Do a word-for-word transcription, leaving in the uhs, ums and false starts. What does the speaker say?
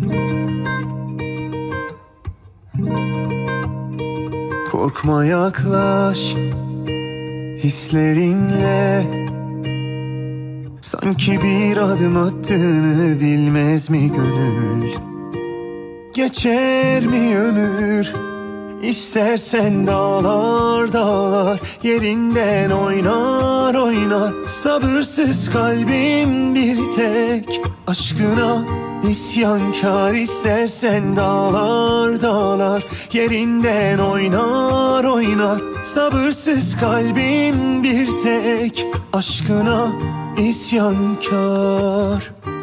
Korkma, yaklaş hislerinle. Sanki bir adım attığını bilmez mi gönül? Geçer mi ömür? İstersen dağlar dağlar yerinden oynar oynar. Sabırsız kalbim bir tek aşkına isyankar. İstersen dağlar dağlar yerinden oynar oynar. Sabırsız kalbim bir tek aşkına isyankar.